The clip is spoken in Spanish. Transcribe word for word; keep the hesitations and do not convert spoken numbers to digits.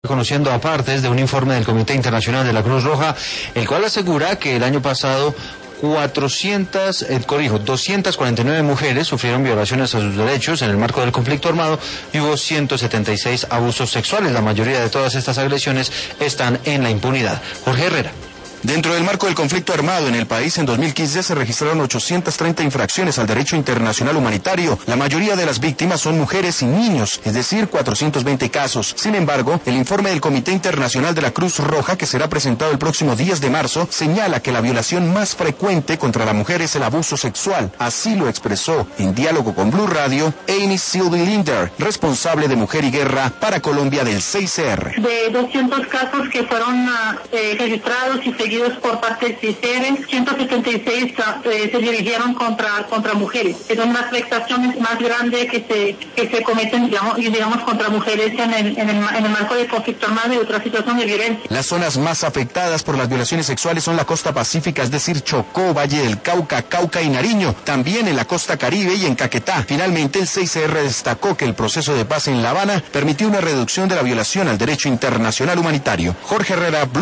Conociendo aparte de un informe del Comité Internacional de la Cruz Roja, el cual asegura que el año pasado cuatrocientas, eh, corrijo, doscientas cuarenta y nueve mujeres sufrieron violaciones a sus derechos en el marco del conflicto armado y hubo ciento setenta y seis abusos sexuales. La mayoría de todas estas agresiones están en la impunidad. Jorge Herrera. Dentro del marco del conflicto armado en el país, en dos mil quince se registraron ochocientas treinta infracciones al derecho internacional humanitario. La mayoría de las víctimas son mujeres y niños, es decir, cuatrocientos veinte casos. Sin embargo, el informe del Comité Internacional de la Cruz Roja, que será presentado el próximo diez de marzo, señala que la violación más frecuente contra la mujer es el abuso sexual. Así lo expresó, en diálogo con Blue Radio, Amy Sylvie Linder, responsable de Mujer y Guerra para Colombia del C I C R. De doscientos casos que fueron eh, registrados y seguidos por parte del C I C R, ciento setenta y seis eh, se dirigieron contra contra mujeres. Es una de las afectaciones más grandes que se que se cometen, digamos, y digamos contra mujeres en el, en el en el marco del conflicto armado y otra situación de violencia. Las zonas más afectadas por las violaciones sexuales son la costa pacífica, es decir, Chocó, Valle del Cauca, Cauca y Nariño, también en la costa Caribe y en Caquetá. Finalmente, el C I C R destacó que el proceso de paz en La Habana permitió una reducción de la violación al derecho internacional humanitario. Jorge Herrera, Blue